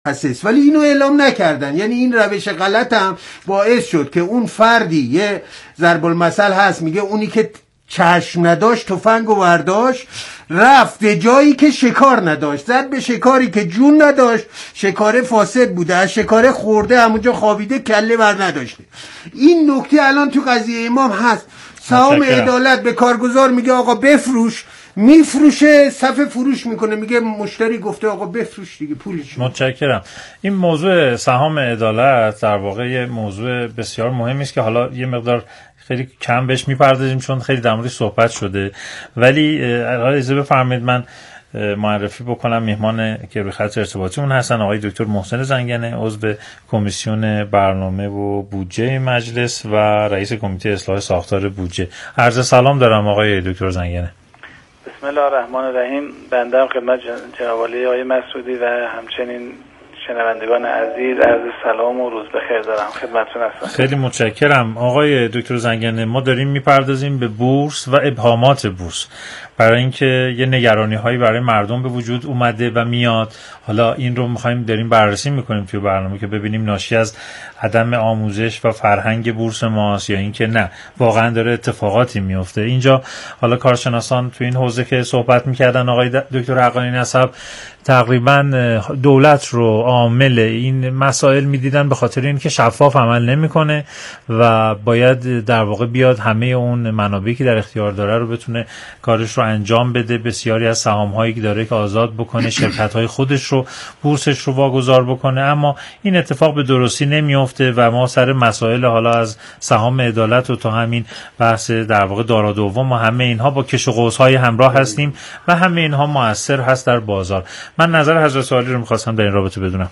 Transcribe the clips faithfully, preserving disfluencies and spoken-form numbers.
هست، ولی اینو اعلام نکردن. یعنی این روش غلط هم باعث شد که اون فردی، یه ضرب المثل هست میگه اونی که چشم نداشت تفنگ و ورداشت، رفت به جایی که شکار نداشت، زد به شکاری که جون نداشت، شکار فاسد بوده، از شکار خورده همونجا خوابیده، کله بر نداشته. این نکته الان تو قضیه امام هست. سهام عدالت به کارگزار میگه آقا بفروش، میفروشه، صف فروش میکنه، میگه مشتری گفته آقا بفروش دیگه، پولش. متشکرم. این موضوع سهام عدالت در واقع یه موضوع بسیار مهمی است که حالا یه مقدار خیلی کم بهش میپردازیم چون خیلی در موردش صحبت شده، ولی حالا اجازه بفرمایید من معرفی بکنم میهمان که روی خط ارتباطیمون هستن آقای دکتر محسن زنگنه، عضو کمیسیون برنامه و بودجه مجلس و رئیس کمیته اصلاح ساختار بودجه. عرض سلام دارم آقای دکتر زنگنه. بسم الله الرحمن الرحیم. بنده خدمت جناب عالی آقای مسعودی و همچنین شنوندگان عزیز عرض سلام و روز بخیر دارم خدمتتون هستم. خیلی متشکرم آقای دکتر زنگنه. ما داریم میپردازیم به بورس و ابهامات بورس برای اینکه یه نگرانی هایی برای مردم به وجود اومده و میاد. حالا این رو میخوایم داریم بررسی میکنیم توی برنامه که ببینیم ناشی از عدم آموزش و فرهنگ بورس ماست یا اینکه نه واقعا داره اتفاقاتی میفته. اینجا حالا کارشناسان توی این حوزه که صحبت میکردن آقای دکتر حقانی نسب تقریبا دولت رو عامل این مسائل میدیدن به خاطر اینکه شفاف عمل نمیکنه و باید در واقع بیاد همه اون منابعی که در اختیار داره رو بتونه کارش رو انجام بده، بسیاری از سهام‌هایی که داره که آزاد بکنه، شرکت‌های خودش رو بورسش رو واگذار بکنه، اما این اتفاق به درستی نمیفته و ما سر مسائل حالا از سهام عدالت و تا همین بحث در واقع دارا دوم و همه اینها با کش و قوس‌های همراه هستیم و همه اینها مؤثر هست در بازار. من نظر حضرت عالی رو می‌خواستم در این رابطه بدونم.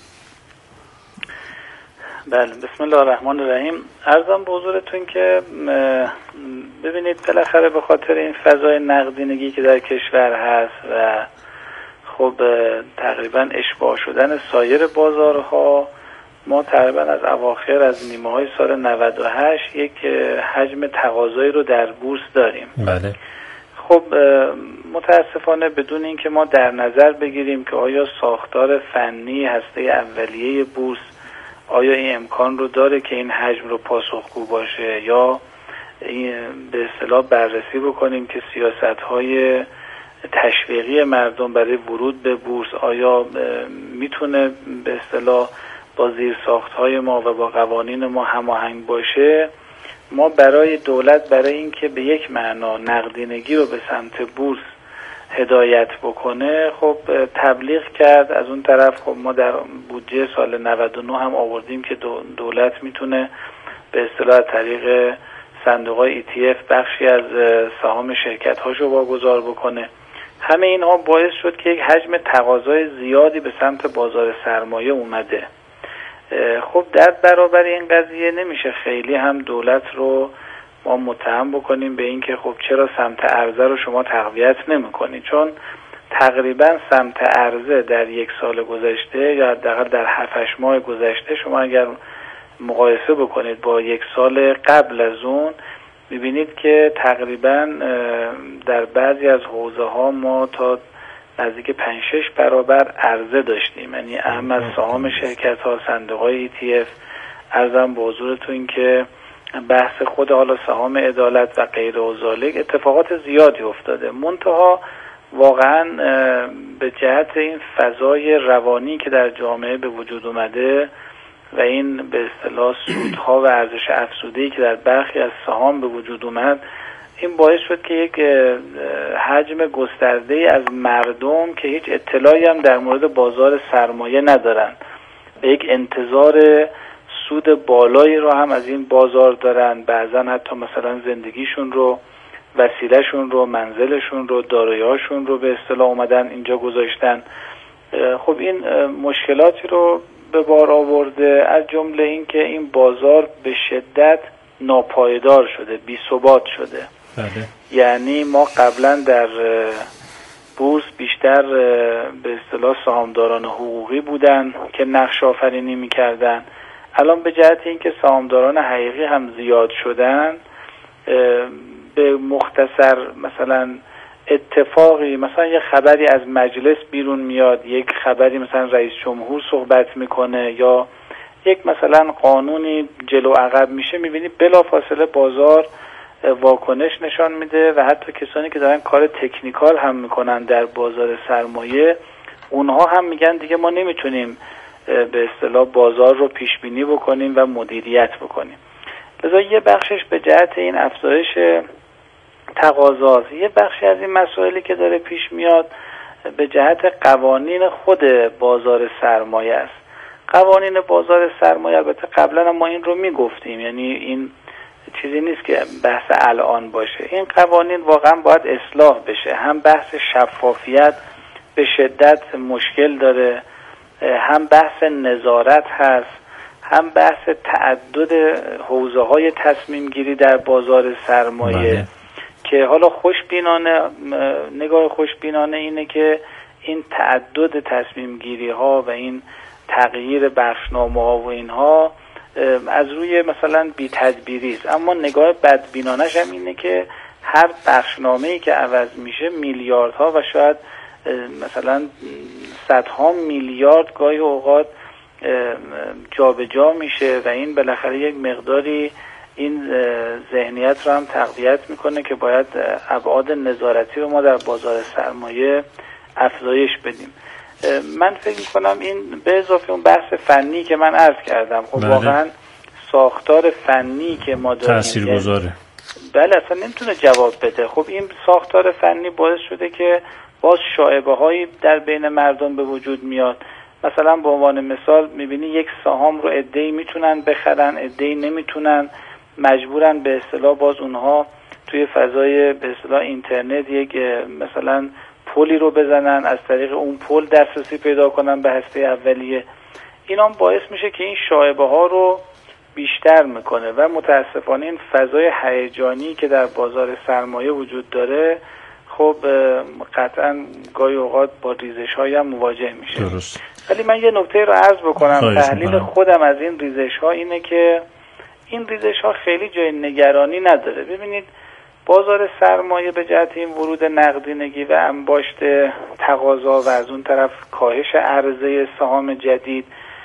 بله، بسم الله الرحمن الرحیم. عرضم به حضورتون که ببینید بالاخره به خاطر این فضای نقدینگی که در کشور هست و خب تقریبا اشباع شدن سایر بازارها، ما تقریبا از اواخر از نیمه های سال نود و هشت یک حجم تقاضایی رو در بورس داریم. بله. خب متاسفانه بدون اینکه ما در نظر بگیریم که آیا ساختار فنی هسته اولیه بورس آیا این امکان رو داره که این حجم رو پاسخگو باشه، یا این به اصطلاح بررسی بکنیم که سیاست‌های تشویقی مردم برای ورود به بورس آیا میتونه به اصطلاح با زیرساخت‌های ما و با قوانین ما هماهنگ باشه. ما برای دولت برای اینکه به یک معنا نقدینگی رو به سمت بورس هدایت بکنه، خب تبلیغ کرد. از اون طرف خب ما در بودجه سال نود و نه هم آوردیم که دولت میتونه به اصطلاح طریق صندوق‌های ای تی اف بخشی از سهام شرکت‌هاشو واگذار بکنه. همه اینها باعث شد که یک حجم تقاضای زیادی به سمت بازار سرمایه اومده. خب در برابر این قضیه نمیشه خیلی هم دولت رو ما متهم بکنیم به این که خب چرا سمت عرضه رو شما تقویت نمی‌کنید، چون تقریبا سمت عرضه در یک سال گذشته یا حداقل در هفت هشت ماه گذشته شما اگر مقایسه بکنید با یک سال قبل از اون، می‌بینید که تقریبا در بعضی از حوزه‌ها ما تا نزدیک پنج شش برابر عرضه داشتیم، یعنی اهم از سهام شرکت‌ها، صندوق‌های ای تی اف. عرضم به حضورتون که بحث خود حالا سهام عدالت و غیر و ذالک اتفاقات زیادی افتاده، منتها واقعا به جهت این فضای روانی که در جامعه به وجود اومده و این به اصطلاح سودها و ارزش افزوده‌ای که در برخی از سهام به وجود اومد، این باعث شد که یک حجم گسترده‌ای از مردم که هیچ اطلاعی هم در مورد بازار سرمایه ندارن، به یک انتظار سود بالایی رو هم از این بازار دارن، بعضا حتی مثلا زندگیشون رو، وسیلهشون رو، منزلشون رو، دارایی‌هاشون رو به اصطلاح اومدن اینجا گذاشتن. خب این مشکلاتی رو به بار آورده، از جمله این که این بازار به شدت ناپایدار شده، بی‌ثبات شده. بله. یعنی ما قبلا در بورس بیشتر به اصطلاح سهامداران حقوقی بودن که نقش آفرینی می‌کردن. الان به جهت اینکه سهامداران حقیقی هم زیاد شدن، به مختصر مثلا اتفاقی، مثلا یه خبری از مجلس بیرون میاد، یک خبری مثلا رئیس جمهور صحبت میکنه یا یک مثلا قانونی جلو عقب میشه، میبینی بلافاصله بازار واکنش نشان میده و حتی کسانی که دارن کار تکنیکال هم میکنن در بازار سرمایه، اونها هم میگن دیگه ما نمیتونیم به اصطلاح بازار رو پیش بینی بکنیم و مدیریت بکنیم. لذا یه بخشش به جهت این افزایش تقاضاست، یه بخشی از این مسائلی که داره پیش میاد به جهت قوانین خود بازار سرمایه است. قوانین بازار سرمایه البته قبلا ما این رو میگفتیم، یعنی این چیزی نیست که بحث الان باشه، این قوانین واقعا باید اصلاح بشه. هم بحث شفافیت به شدت مشکل داره، هم بحث نظارت هست، هم بحث تعدد حوزه های تصمیم گیری در بازار سرمایه بله. که حالا خوشبینانه، نگاه خوشبینانه اینه که این تعدد تصمیم گیری ها و این تغییر بخشنامه ها و اینها از روی مثلا بی تدبیری است، اما نگاه بدبینانش هم اینه که هر بخشنامه‌ای که عوض میشه میلیاردها و شاید مثلا صدها میلیارد گاهی اوقات جابجا میشه و این بالاخره یک مقداری این ذهنیت رو هم تقویت میکنه که باید ابعاد نظارتی رو ما در بازار سرمایه افزایش بدیم. من فکر میکنم این به اضافه اون بحث فنی که من عرض کردم، خب بله. واقعا ساختار فنی که ما داریم تاثیرگذاره، بله اصلا نمیتونه جواب بده. خب این ساختار فنی باعث شده که باز شایبه هایی در بین مردم به وجود میاد. مثلا به عنوان مثال میبینی یک سهام رو عده‌ای میتونن بخرن، عده‌ای نمیتونن، مجبورن به اصطلاح باز اونها توی فضای به اصطلاح اینترنت یک مثلا پولی رو بزنن، از طریق اون پول دسترسی پیدا کنن به هسته اولیه. این هم باعث میشه که این شایبه ها رو بیشتر میکنه و متاسفانه این فضای هیجانی که در بازار سرمایه وجود داره خب قطعا گاهی اوقات با ریزش هایی هم مواجه میشه. درست. ولی من یه نکته رو عرض بکنم، تحلیل خودم از این ریزش ها اینه که این ریزش ها خیلی جای نگرانی نداره. ببینید بازار سرمایه به جهت این ورود نقدینگی و انباشت تقاضا و از اون طرف کاهش عرضه سهام جدید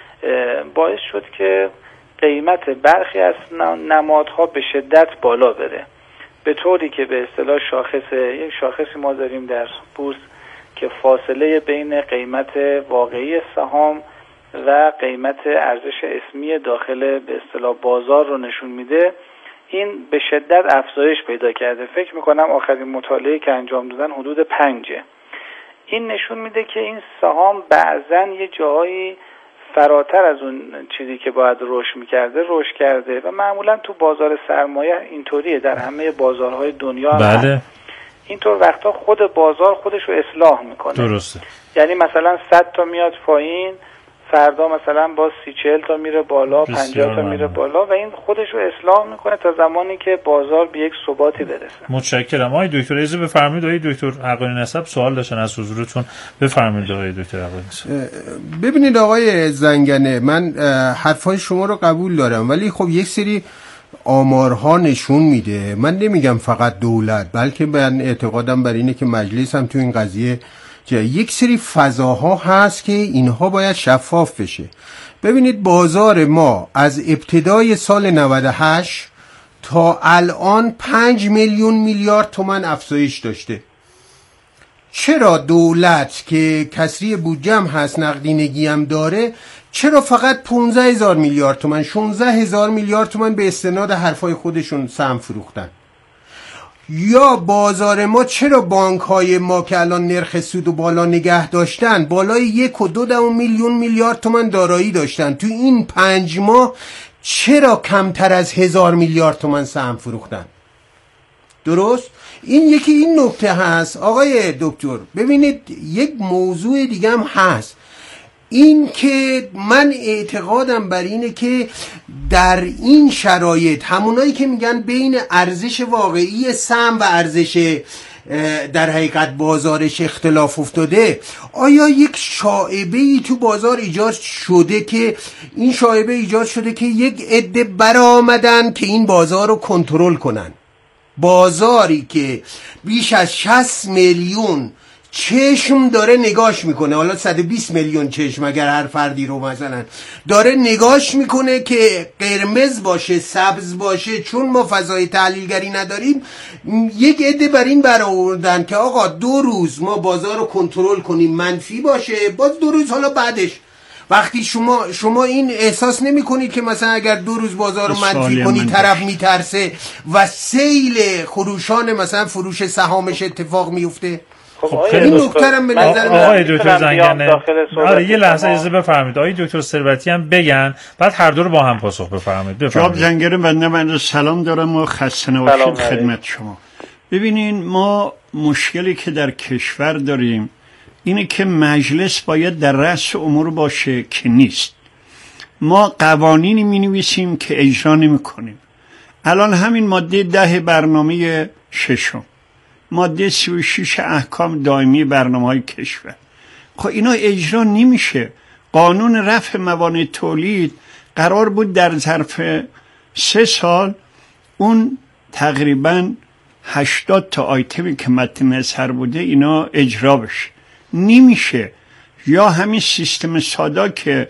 باعث شد که قیمت برخی از نمادها به شدت بالا بره، به طوری که به اصطلاح شاخص یک شاخصی ما داریم در بورس که فاصله بین قیمت واقعی سهام و قیمت ارزش اسمی داخل به اصطلاح بازار رو نشون میده. این به شدت افزایش پیدا کرده. فکر میکنم آخرین مطالعه که انجام دادن حدود پنجه. این نشون میده که این سهام بعضن یه جایی فراتر از اون چیزی که باید رشد میکرده رشد کرده و معمولا تو بازار سرمایه اینطوریه، در همه بازارهای دنیا هم بله. اینطور وقتا خود بازار خودش رو اصلاح میکنه. درسته. یعنی مثلا صد تا میاد پایین، فردا مثلا با سی چهل تا میره بالا، پنجاه تا میره بالا و این خودش رو اصلاح میکنه تا زمانی که بازار به یک ثباتی برسه. متشکرم. آقای دکتر اجازه بفرمایید. آقای دکتر حقانی نسب سوال داشتن از حضورتون، بفرمایید آقای دکتر حقانی نسب. ببینید آقای زنگنه، من حرفای شما رو قبول دارم ولی خب یک سری آمارها نشون میده، من نمیگم فقط دولت بلکه من اعتقادم بر اینه که مجلس هم تو این قضیه یک سری فضاها هست که اینها باید شفاف بشه. ببینید بازار ما از ابتدای سال نود و هشت تا الان پنج میلیون میلیارد تومان افزایش داشته. چرا دولت که کسری بودجه هم هست، نقدینگی هم داره، چرا فقط پانزده هزار میلیارد تومان، شانزده هزار میلیارد تومان به استناد حرفای خودشون سهم فروختن؟ یا بازار ما چرا بانک های ما که الان نرخ سود و بالا نگه داشتن بالای یک و دو دهم میلیون میلیارد تومان دارایی داشتن، تو این پنج ماه چرا کمتر از هزار میلیارد تومان سهم فروختن؟ درست؟ این یکی این نکته هست. آقای دکتر ببینید یک موضوع دیگه هم هست، این که من اعتقادم بر اینه که در این شرایط همونایی که میگن بین ارزش واقعی سهم و ارزش در حقیقت بازارش اختلاف افتاده، آیا یک شایعه‌ای تو بازار ایجاد شده که این شایعه ایجاد شده که یک عده برآمدن که این بازار رو کنترل کنن؟ بازاری که بیش از شصت میلیون چشم داره نگاش میکنه، حالا صد و بیست میلیون چشم اگر هر فردی رو مثلا داره نگاش میکنه که قرمز باشه سبز باشه، چون ما فضای تحلیلگری نداریم یک عده بر این برآوردن که آقا دو روز ما بازار رو کنترل کنیم منفی باشه، باز دو روز حالا بعدش وقتی شما شما این احساس نمی کنید که مثلا اگر دو روز بازار رو منفی کنید طرف میترسه و سیل خروشان مثلا فروش سهامش اتفاق میفته؟ خب این نکته‌ام به نظر من آقای دکتر زنگنه، آره یه لحظه اجازه بفرمایید آقای دکتر ثروتی هم بگن، بعد هر دو رو با هم پاسخ بفرمایید. جناب زنگنه بنده من سلام دارم و خسته نباشید خدمت شما. ببینین ما مشکلی که در کشور داریم اینه که مجلس باید در رأس امور باشه که نیست. ما قوانینی می‌نویسیم که اجرا نمی‌کنیم. الان همین ماده ده برنامه ششم، ماده سی و شش احکام دائمی برنامه‌های کشور، خب اینا اجرا نمیشه. قانون رفع موانع تولید قرار بود در ظرف سه سال اون تقریباً هشتاد تا آیتمی که مد نظر بوده اینا اجرا بشه، نمیشه. یا همین سیستم سادا که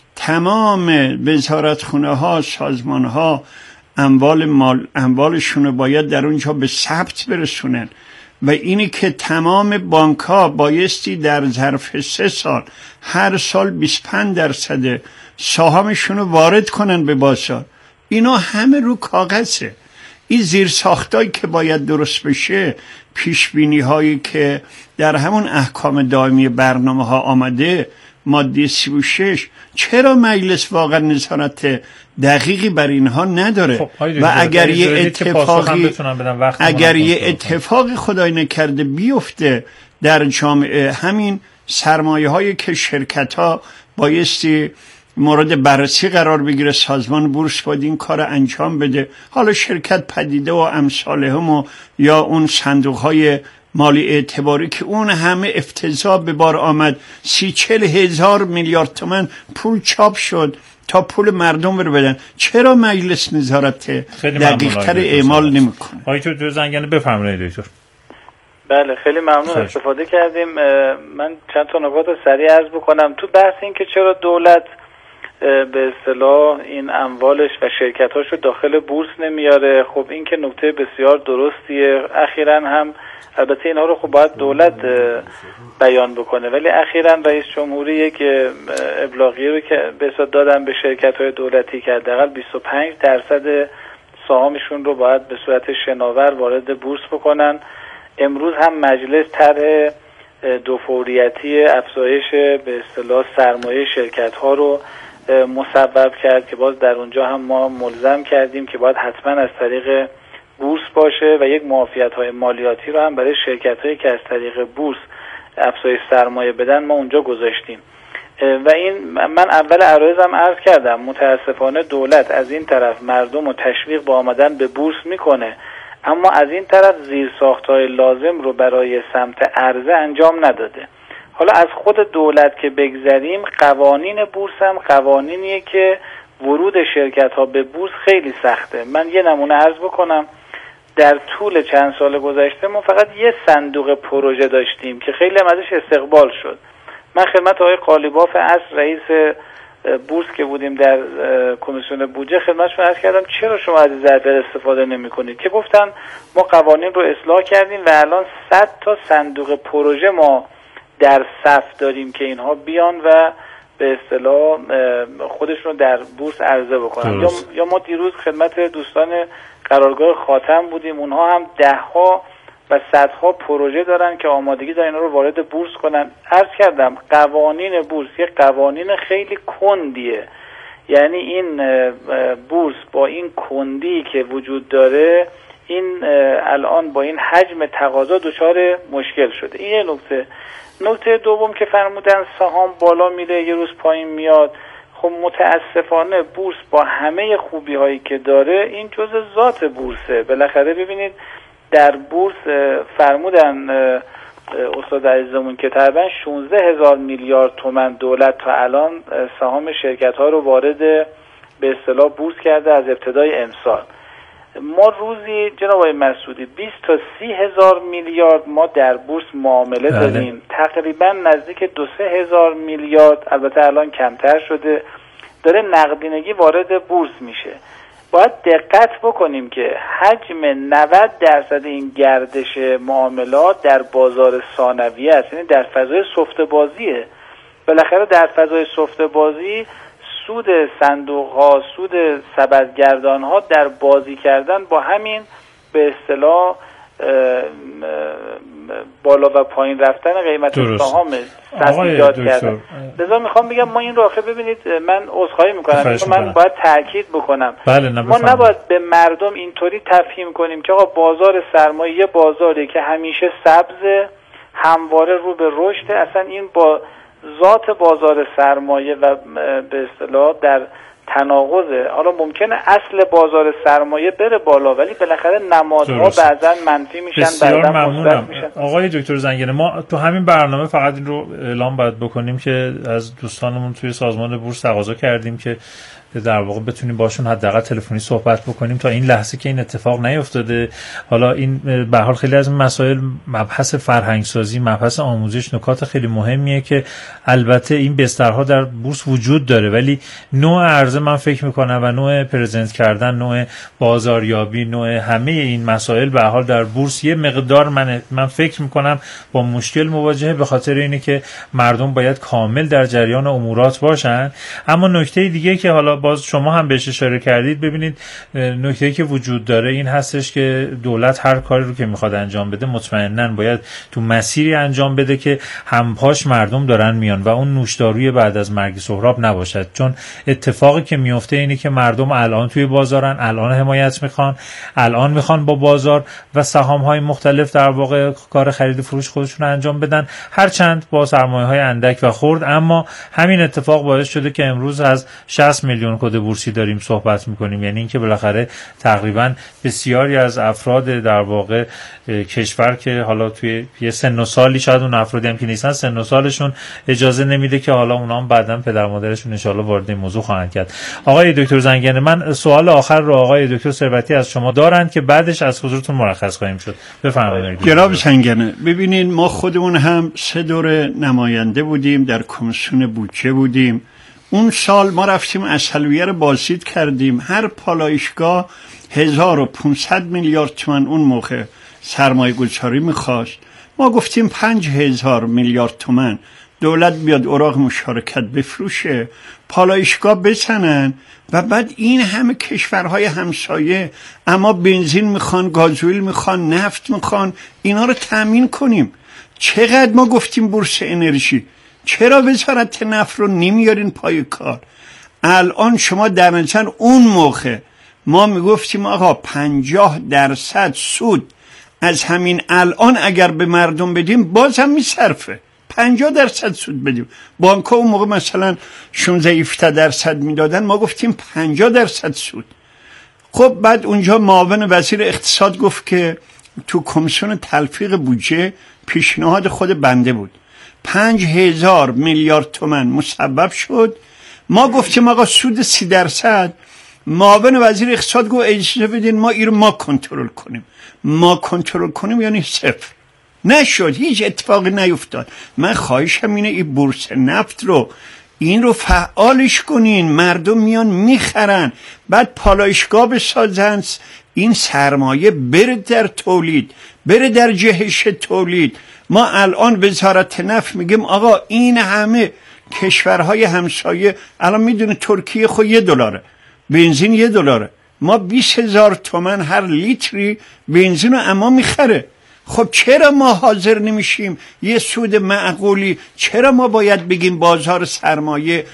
تمام وزارتخونه ها سازمان ها اموال مال اموالشون رو باید در اونجا به ثبت برسونن و اینی که تمام بانک ها بایستی در ظرف سه سال هر سال بیست و پنج درصد سهامشون رو وارد کنن به بازار، اینا همه رو کاغذه. این زیر ساختایی که باید درست بشه، پیش بینی هایی که در همون احکام دائمی برنامه ها آمده، ماده سی و شش، چرا مجلس واقعا نظارت دقیقی بر اینها نداره؟ خب و اگر یه اتفاقی اگر یه اتفاقی خدای نکرده بیفته در جامعه، همین سرمایه هایی که شرکت ها بایستی مورد بررسی قرار بگیره، سازمان بورس باید این کار انجام بده، حالا شرکت پدیده و امثالهم و یا اون صندوق های مالی اعتباری که اون همه افتضاح به بار آمد، سی چل هزار میلیارد تومان پول چاپ شد تا پول مردم رو بدن، چرا مجلس نظارت دقیق تر اعمال نمیکنه؟ آقای دکتر زنگنه بفرمایید دکتر. بله خیلی ممنون خیلی. استفاده کردیم. من چند تا نکات سریع عرض بکنم تو بحث این که چرا دولت به اصطلاح این اموالش و شرکتاش رو داخل بورس نمیاره. خب این که نکته بسیار درستیه. اخیراً هم البته اینها رو خب باید دولت بیان بکنه، ولی اخیراً رئیس جمهوری یک ابلاغیه رو که به اصطلاح دادن به شرکت‌های دولتی که حداقل بیست و پنج درصد سهامشون رو باید به صورت شناور وارد بورس بکنن. امروز هم مجلس طرح دو فوریتی افزایش به اصطلاح سرمایه شرکت‌ها رو مصوب کرد که باز در اونجا هم ما ملزم کردیم که باید حتما از طریق بورس باشه و یک معافیت‌های مالیاتی رو هم برای شرکت‌هایی که از طریق بورس افزایش سرمایه بدن ما اونجا گذاشتیم. و این من اول عرایزم عرض کردم متاسفانه دولت از این طرف مردم رو تشویق به آمدن به بورس میکنه، اما از این طرف زیرساخت‌های لازم رو برای سمت عرضه انجام نداده. حالا از خود دولت که بگذریم، قوانین بورس هم قوانینیه که ورود شرکت‌ها به بورس خیلی سخته. من یه نمونه عرض بکنم. در طول چند سال گذشته ما فقط یه صندوق پروژه داشتیم که خیلی هم ازش استقبال شد. من خدمت آقای قالیباف اصل رئیس بورس که بودیم در کمیسیون بودجه خدمتشون عرض کردم چرا شما از ضرر استفاده نمی‌کنید، که گفتن ما قوانین رو اصلاح کردیم و الان صد تا صندوق پروژه ما در صف داریم که اینها بیان و به اصطلاح خودشون در بورس عرضه بکنن. یا یا ما دیروز خدمت دوستان قرارگاه خاتم بودیم، اونها هم ده ها و صدها پروژه دارن که آمادگی دارن اینا رو وارد بورس کنن. عرض کردم قوانین بورس یه قوانین خیلی کندیه، یعنی این بورس با این کندی که وجود داره این الان با این حجم تقاضا دچار مشکل شده. این یه نکته. نکته دوم که فرمودن سهام بالا میره یه روز پایین میاد. خب متاسفانه بورس با همه خوبی هایی که داره این جزء ذات بورسه. بالاخره ببینید در بورس فرمودن استاد عزیزمون که تقریبا شانزده هزار میلیارد تومان دولت تا الان سهام شرکت ها رو وارد به اصطلاح بورس کرده از ابتدای امسال. ما روزی جناب آقای مسعودی بیست تا سی هزار میلیارد ما در بورس معامله داریم، تقریبا نزدیک دو سه هزار میلیارد، البته الان کمتر شده، داره نقدینگی وارد بورس میشه. باید دقت بکنیم که حجم نود درصد این گردش معاملات در بازار ثانویه است، یعنی در فضای سفته بازیه. بالاخره در فضای سفته بازی سود صندوق ها، سود سبدگردان ها در بازی کردن با همین به اصطلاح بالا و پایین رفتن قیمت سهام سطح ایجاد کردن. لذا میخوام بگم ما این رو آخه ببینید، من عذرخواهی میکنم، من باید تاکید بکنم بله ما نباید به مردم اینطوری تفهیم کنیم که آقا بازار سرمایه یه بازاری که همیشه سبز، همواره رو به رشد. اصلا این با ذات بازار سرمایه و به اصطلاح در تناقضه. حالا ممکنه اصل بازار سرمایه بره بالا، ولی بالاخره نمادها بعضا منفی میشن، بعضا مثبت میشن. آقای دکتر زنگنه، ما تو همین برنامه فقط این رو اعلام باید بکنیم که از دوستانمون توی سازمان بورس تقاضا کردیم که در واقع بتونیم باشون حداقل تلفنی صحبت بکنیم. تا این لحظه که این اتفاق نیفتاده. حالا این به هر حال خیلی از مسائل مبحث فرهنگ سازی، مبحث آموزش، نکات خیلی مهمیه که البته این بسترها در بورس وجود داره، ولی نوع عرضه من فکر میکنم و نوع پرزنت کردن، نوع بازاریابی، نوع همه این مسائل به هر حال در بورس یه مقدار من من فکر میکنم با مشکل مواجهه، به خاطر اینه که مردم باید کامل در جریان امورات باشن. اما نکته دیگه که حالا باز شما هم بهش اشاره کردید، ببینید نکته‌ای که وجود داره این هستش که دولت هر کاری رو که میخواد انجام بده مطمئناً باید تو مسیری انجام بده که همپاش مردم دارن میان و اون نوشداروی بعد از مرگ سهراب نباشد. چون اتفاقی که میفته اینه که مردم الان توی بازارن، الان حمایت میخوان، الان میخوان با بازار و سهام‌های مختلف در واقع کار خرید فروش خودشون انجام بدن، هرچند با سرمایه‌های اندک و خرد. اما همین اتفاق باعث شده که امروز از شصت میلیون کد بورسی داریم صحبت میکنیم، یعنی اینکه بالاخره تقریبا بسیاری از افراد در واقع کشور که حالا توی یه سن و سالی، شاید اون افرادی هم که نیستن سن و سالشون اجازه نمیده که حالا اونا هم بعداً پدر مادرشون ان شاءالله وارد این موضوع خواهند کرد. آقای دکتر زنگنه، من سوال آخر رو آقای دکتر ثروتی از شما دارند که بعدش از حضورتون مرخص خواهیم شد. بفرمایید. جناب زنگنه، ببینین ما خودمون هم سه دوره نماینده بودیم، در کمیسیون بودجه بودیم. اون سال ما رفتیم اصلویه رو بازدید کردیم. هر پالایشگاه هزار و پانصد میلیارد تومان اون موقع سرمایه گذاری میخواست. ما گفتیم پنج هزار میلیارد تومان دولت بیاد اوراق مشارکت بفروشه، پالایشگاه بزنن و بعد این همه کشورهای همسایه اما بنزین میخوان، گازوئیل میخوان، نفت میخوان، اینا رو تامین کنیم. چقدر ما گفتیم بورس انرژی، چرا وزارت نفت رو نمیارین پای کار؟ الان شما در نظر اون موقع ما میگفتیم آقا پنجاه درصد سود از همین الان اگر به مردم بدیم باز هم میصرفه، پنجاه درصد سود بدیم. بانک‌ها اون موقع مثلا شانزده هفده درصد میدادن، ما گفتیم پنجاه درصد سود. خب بعد اونجا معاون وزیر اقتصاد گفت که تو کمیسیون تلفیق بودجه پیشنهاد خود بنده بود، پنج هزار میلیارد تومان مسبب شد. ما گفتیم آقا سود سی درصد. معاون وزیر اقتصاد گفت اجازه بدین ما این رو ما کنترل کنیم. ما کنترل کنیم یعنی صفر. نشد، هیچ اتفاقی نیفتاد. من خواهشم اینه این بورس نفت رو این رو فعالش کنین، مردم میان میخرن، بعد پالایشگاه بسازن، این سرمایه بره در تولید، بره در جهش تولید. ما الان وزارت نفت میگیم آقا این همه کشورهای همسایه، الان میدونه ترکیه خود یه دلاره بنزین، یه دلاره، ما بیست هزار تومن هر لیتری بنزین رو اما میخره. خب چرا ما حاضر نمیشیم یه سود معقولی؟ چرا ما باید بگیم بازار سرمایه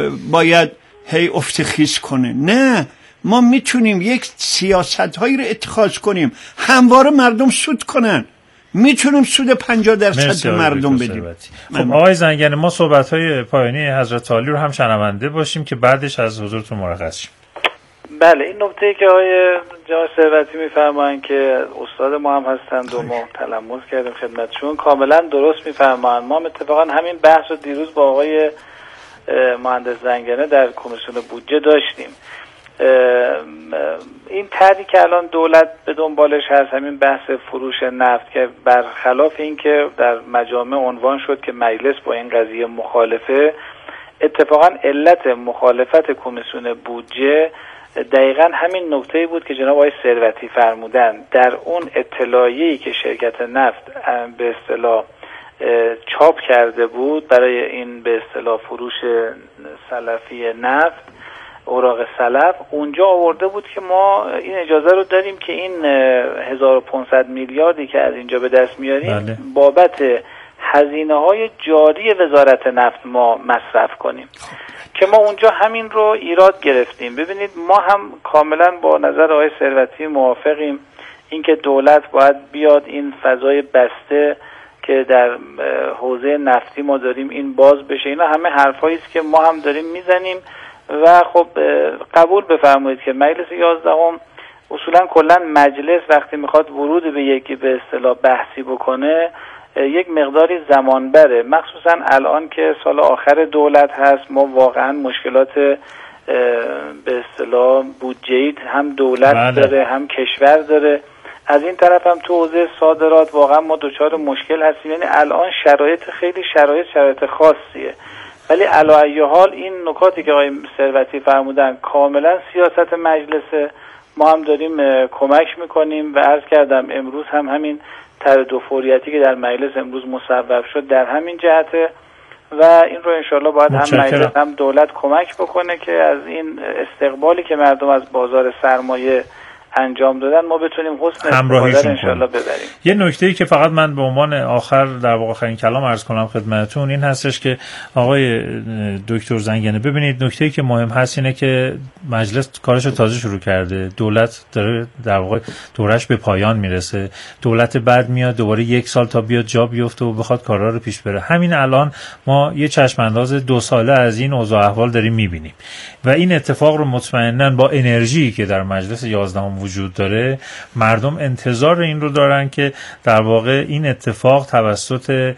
باید هی افتخیز کنه؟ نه، ما میتونیم یک سیاست هایی رو اتخاذ کنیم همواره مردم سود کنن. میتونیم سود پنجاه درصد به مردم بدیم. خب آقای زنگنه، ما صحبت های پایانی حضرت عالی رو هم شنونده باشیم که بعدش از حضورتون مرخص شیم. بله، این نکته که آقای جناب ثروتی میفرمایند که استاد ما هم هستند و ما تلمس کردیم خدمتشون، کاملا درست میفرمایند. ما اتفاقا همین بحث رو دیروز با آقای مهندس زنگنه در کمیسیون بودجه داشتیم. این طرحی که الان دولت به دنبالش هست، همین بحث فروش نفت که برخلاف این که در مجامع عنوان شد که مجلس با این قضیه مخالفه، اتفاقا علت مخالفت کمیسیون بودجه دقیقا همین نکته بود که جناب آقای ثروتی فرمودن. در اون اطلاعیه‌ای که شرکت نفت به اصطلاح چاپ کرده بود برای این به اصطلاح فروش سلفی نفت، اوراق سلف، اونجا آورده بود که ما این اجازه رو داریم که این هزار و پانصد میلیاردی که از اینجا به دست میاریم بله. بابت هزینه های جاری وزارت نفت ما مصرف کنیم که ما اونجا همین رو ایراد گرفتیم. ببینید ما هم کاملا با نظر آقای ثروتی موافقیم اینکه دولت باید بیاد این فضای بسته که در حوزه نفتی ما داریم این باز بشه. اینا همه حرفایی است که ما هم داریم میزنیم و خب قبول بفرمایید که مجلس یازدهم اصولا کلا مجلس وقتی میخواد ورود به یکی به اصطلاح بحثی بکنه یک مقداری زمان بره، مخصوصا الان که سال آخر دولت هست. ما واقعا مشکلات به اصطلاح بودجه‌ای هم دولت بله. داره هم کشور داره، از این طرف هم تو حوزه صادرات واقعا ما دچار مشکل هستیم. یعنی الان شرایط خیلی شرایط شرایط خاصیه، ولی علی ای حال این نکاتی که آقای ثروتی فرمودن کاملا سیاست مجلسه، ما هم داریم کمک میکنیم و عرض کردم امروز هم همین طرح دو فوریتی که در مجلس امروز مصوب شد در همین جهته و این رو انشالله باید هم مجلس هم دولت کمک بکنه که از این استقبالی که مردم از بازار سرمایه انجام دادن ما بتونیم حسن استفاده ان شاءالله ببریم. یه نکته‌ای که فقط من به عنوان آخر در واقع آخرین کلام عرض کنم خدمتتون این هستش که آقای دکتر زنگنه، ببینید نکته‌ای که مهم هست اینه که مجلس کارش رو تازه شروع کرده، دولت داره در واقع دورش به پایان میرسه، دولت بعد میاد دوباره یک سال تا بیاد جا بیفته و بخواد کارا رو پیش بره. همین الان ما یه چشم انداز دو ساله از این اوضاع احوال داریم میبینیم و این اتفاق رو مطمئناً با انرژی که در مجلس یازدهم وجود داره مردم انتظار این رو دارن که در واقع این اتفاق توسط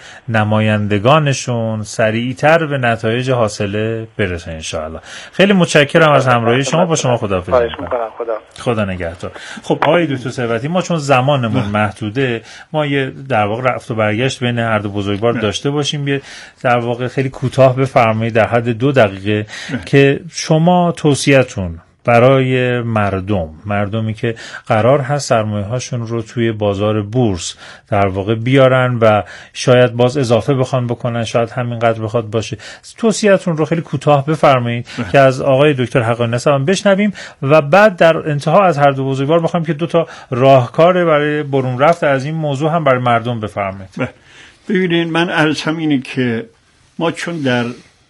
نمایندگانشون سریعتر به نتایج حاصله برسه انشاءالله. خیلی متشکرم از همراهی شما. با شما خداحافظی می‌کنم. خدا خدا نگهدار. خب آقای دکتر ثروتی، ما چون زمانمون محدوده ما یه در واقع رفت و برگشت بین هر دو بزرگوار داشته باشیم. یه در واقع خیلی کوتاه بفرمایید در حد دو دقیقه که شما توصیه‌تون برای مردم مردمی که قرار هست سرمایه هاشون رو توی بازار بورس در واقع بیارن و شاید باز اضافه بخوان بکنن، شاید همینقدر بخواد باشه، توصیه‌تون رو خیلی کوتاه بفرمایید که از آقای دکتر حقانی نسب هم بشنویم و بعد در انتها از هر دو بزرگوار بخوایم که دو تا راهکار برای برون رفت از این موضوع هم برای مردم بفرمایید. ببینید من عرضم اینه که ما چون در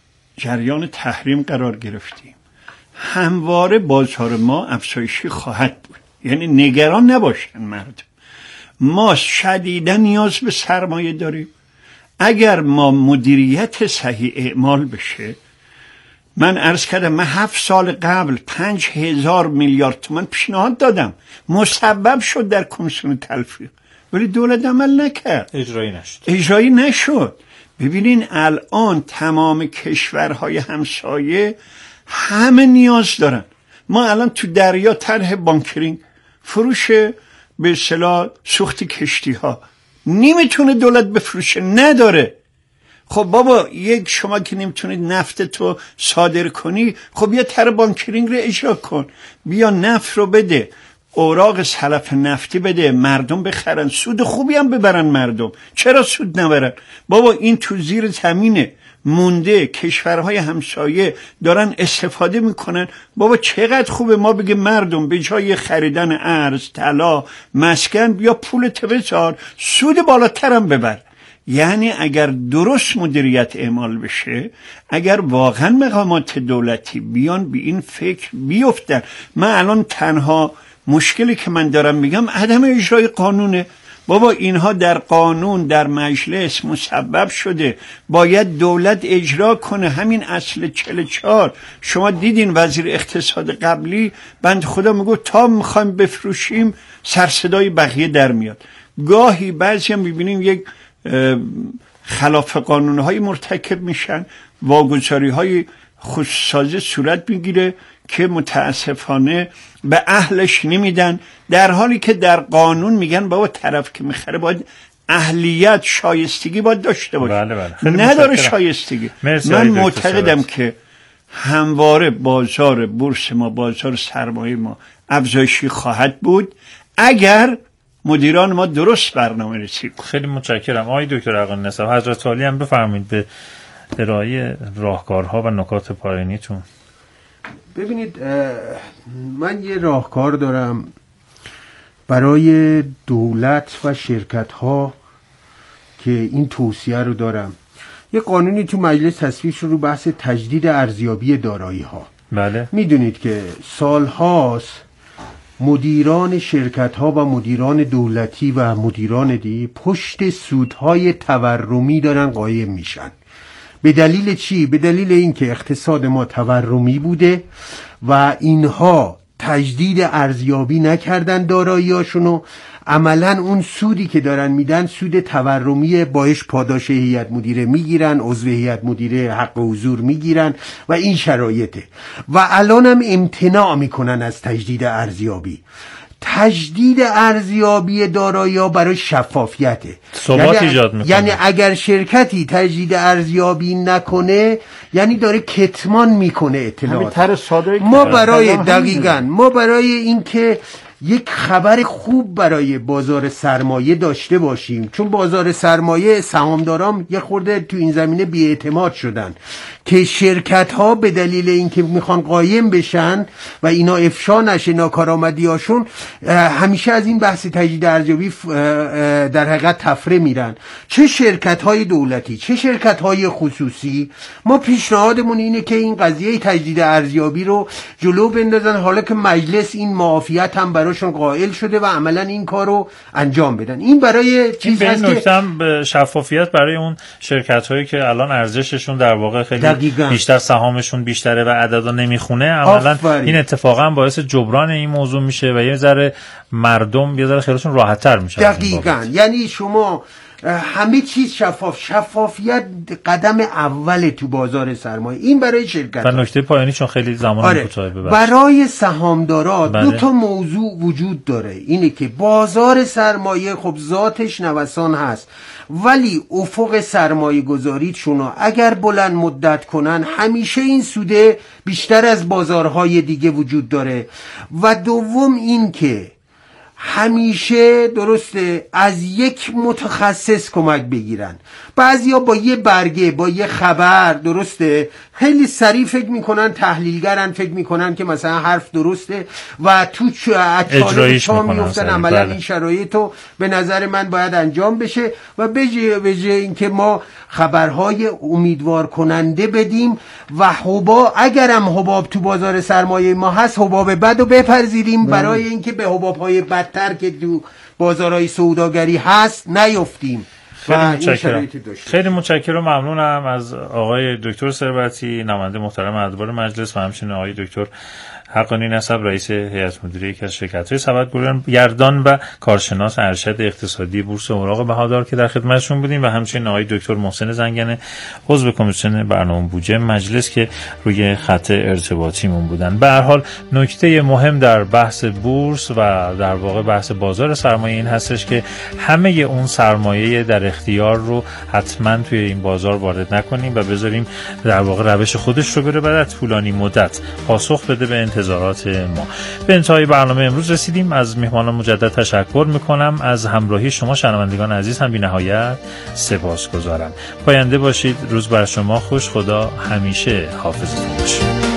جریان تحریم قرار گرفتیم همواره بازار ما افزایشی خواهد بود، یعنی نگران نباشن مردم. ما شدیدا نیاز به سرمایه داریم. اگر ما مدیریت صحیح اعمال بشه، من عرض کردم من هفت سال قبل پنج هزار میلیارد تومان پیشنهاد دادم، مسبب شد در کمیسیون تلفیق، ولی دولت عمل نکرد، اجرایی نشد اجرایی نشد. ببینین الان تمام کشورهای همسایه همه نیاز دارن. ما الان تو دریا طرح بانکرینگ، فروش به اصطلاح سوخت کشتی ها نمیتونه دولت بفروشه، نداره. خب بابا یک شما که نمیتونید نفت تو صادر کنی، خب یه طرح بانکرینگ رو اجرا کن، بیا نفت رو بده، اوراق سلف نفتی بده، مردم بخرن، سود خوبی هم ببرن مردم. چرا سود نبرن؟ بابا این تو زیر زمینه مونده، کشورهای همسایه دارن استفاده میکنن. بابا چقدر خوبه ما بگه مردم به جای خریدن ارز، طلا، مسکن بیا پولت بذار، سود بالاترم ببر. یعنی اگر درست مدیریت اعمال بشه، اگر واقعا مقامات دولتی بیان به این فکر بیفتن. من الان تنها مشکلی که من دارم میگم عدم اجرای قانونه. بابا اینها در قانون در مجلس مسبب شده، باید دولت اجرا کنه. همین اصل چهل و چهار شما دیدین وزیر اقتصاد قبلی بند خدا میگو تا میخوایم بفروشیم سرصدای بقیه در میاد. گاهی بعضی هم میبینیم یک خلاف قانونهای مرتکب میشن، واگذاری های خصوصی صورت میگیره که متاسفانه به اهلش نمیدن، در حالی که در قانون میگن بابا طرف که میخره باید اهلیت، شایستگی باید داشته باشه. بله بله. نداره شایستگی. من معتقدم که همواره بازار بورس ما، بازار سرمایه ما افزایشی خواهد بود اگر مدیران ما درست برنامه ریزی کنند. خیلی متشکرم آقای دکتر حقانی نسب. حضرت عالی هم بفرمایید به ارائه راهکارها و نکات پایانیتون. ببینید من یه راهکار دارم برای دولت و شرکت ها که این توصیه رو دارم. یه قانونی تو مجلس تصویب شد رو بحث تجدید ارزیابی دارایی ها. بله. میدونید که سال هاست مدیران شرکت ها و مدیران دولتی و مدیران دی پشت سودهای تورمی دارن قایم میشن. به دلیل چی؟ به دلیل اینکه اقتصاد ما تورمی بوده و اینها تجدید ارزیابی نکردن دارایی‌هاشونو، عملاً اون سودی که دارن میدن سود تورمی، باش پاداش هیئت مدیره میگیرن، عضو هیئت مدیره حق حضور میگیرن و این شرایطه و الان هم امتناع میکنن از تجدید ارزیابی. تجدید ارزیابی دارایی‌ها برای شفافیته، ثبات یعنی ایجاد میکنه. یعنی اگر شرکتی تجدید ارزیابی نکنه یعنی داره کتمان میکنه اطلاعات. ما برای دقیقاً ما برای اینکه یک خبر خوب برای بازار سرمایه داشته باشیم، چون بازار سرمایه سهامداران یه خورده تو این زمینه بی‌اعتماد شدن که شرکت ها به دلیل اینکه میخوان قایم بشن و اینا افشا نشه ناکارآمدیاشون، همیشه از این بحث تجدید ارزیابی در حقیقت تفره میرن. چه شرکت های دولتی چه شرکت های خصوصی، ما پیشنهادمون اینه که این قضیه تجدید ارزیابی رو جلو بندازن، حالا که مجلس این معافیت هم براشون قائل شده و عملا این کار رو انجام بدن. این برای چیز هست که به شفافیت برای اون شرکت هایی که الان ارزششون در واقع خیلی دقیقاً بیشتر، سهامشون بیشتره و عددا نمیخونه، عملا این اتفاقا باعث جبران این موضوع میشه و یه ذره مردم یه ذره خیالشون راحت‌تر میشه. دقیقاً. یعنی شما همه چیز شفاف، شفافیت قدم اول تو بازار سرمایه. این برای شرکت. و نکته پایانی چون خیلی زمان آره. کوتاه ببخشید، برای سهامدارا بله. دو تا موضوع وجود داره. اینه که بازار سرمایه خب ذاتش نوسان هست، ولی افق سرمایه گذاریت شما اگر بلند مدت کنن همیشه این سوده بیشتر از بازارهای دیگه وجود داره. و دوم این که همیشه درسته از یک متخصص کمک بگیرن. بعضیا با یه برگه، با یه خبر، درسته، خیلی سریع فکر میکنن، تحلیلگرن، فکر میکنن که مثلا حرف درسته و تو چاله چا میفتن. عملا این شرایطو به نظر من باید انجام بشه و بجه بجه اینکه ما خبرهای امیدوار کننده بدیم و حباب، اگرم حباب تو بازار سرمایه ما هست، حباب بدو بپذیریم برای اینکه به حبابهای بدتر که تو بازارهای سوداگری هست نیفتیم. خیلی متشکرم. خیلی متشکرم و ممنونم از آقای دکتر ثروتی، نماینده محترم ادبار مجلس، و همچنین آقای دکتر حقانی نسب، رئیس هیئت مدیره یکی از شرکت‌های سبدگردان و کارشناس ارشد اقتصادی بورس اوراق بهادار که در خدمتشون بودیم، و همچنین آقای دکتر محسن زنگنه، عضو کمیسیون برنامه بودجه مجلس که روی خط ارتباطیمون بودن. به هر حال نکته مهم در بحث بورس و در واقع بحث بازار سرمایه این هستش که همه اون سرمایه در اختیار رو حتما توی این بازار وارد نکنیم و بذاریم در واقع روش خودش رو بره و در طولانی مدت پاسخ بده به انتظارات ما. به انتهای برنامه امروز رسیدیم. از مهمانان مجدد تشکر میکنم. از همراهی شما شنوندگان عزیز هم بی نهایت سپاسگزارم. پاینده باشید. روز بر شما خوش. خدا همیشه حافظتون باشه.